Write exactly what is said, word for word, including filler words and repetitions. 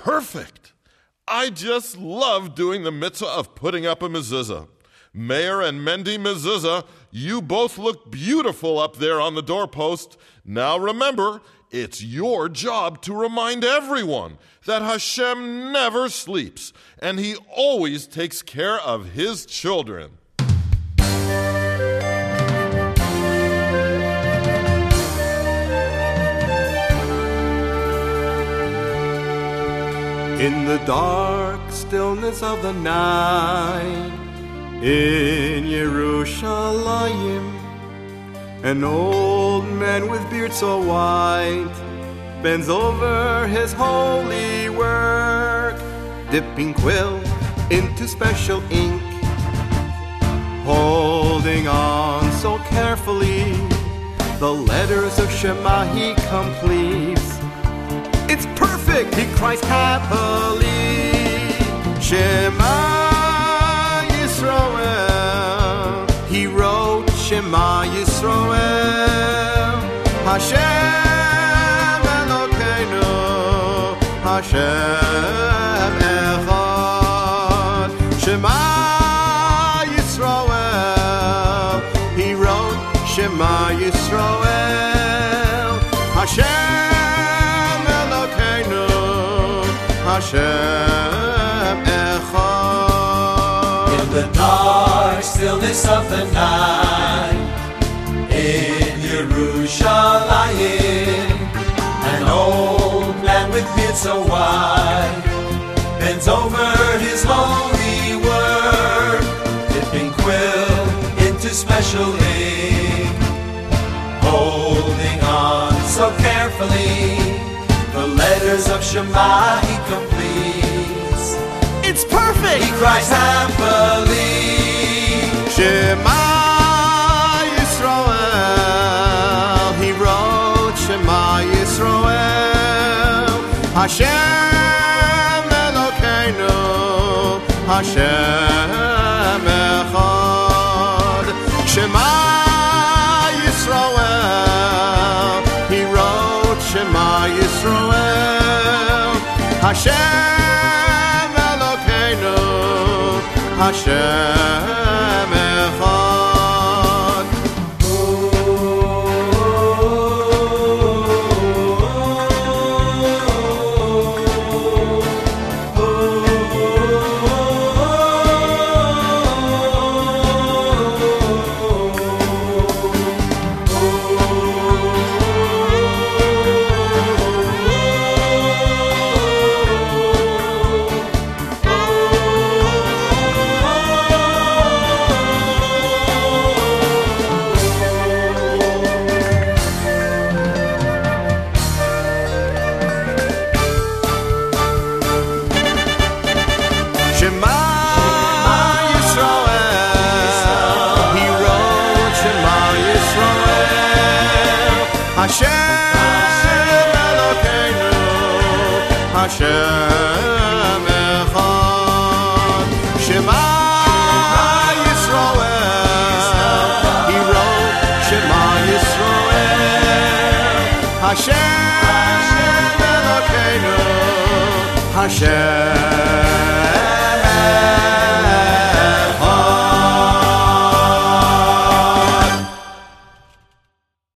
perfect. I just love doing the mitzvah of putting up a mezuzah. Meir and Mendy mezuzah, you both look beautiful up there on the doorpost. Now remember, it's your job to remind everyone that Hashem never sleeps, and He always takes care of His children. In the dark stillness of the night, in Yerushalayim, an old man with beard so white bends over his holy work, dipping quill into special ink, holding on so carefully the letters of Shema he completes. It's perfect, he cries happily. Shema Yisrael, he wrote Shema Yisrael. Hashem Elokeinu, Hashem Echad. Shema Yisrael, he wrote Shema Yisrael. Hashem Elokeinu, Hashem Echad. In the dark stillness of the night, in Yerushalayim, an old man with beard so white bends over his holy word, dipping quill into special ink, holding on so carefully the letters of Shema he completes. It's perfect! He cries happily. Shema Yisrael, he wrote Shema Yisrael. Hashem Elokeinu, Hashem Echad. Shema Yisrael, he wrote Shema Yisrael. Hashem Elokeinu, Hashem Echad. Hashem Elokeinu, Hashem Echad. Shema Yisrael, he wrote Shema Yisrael. Hashem Elokeinu, Hashem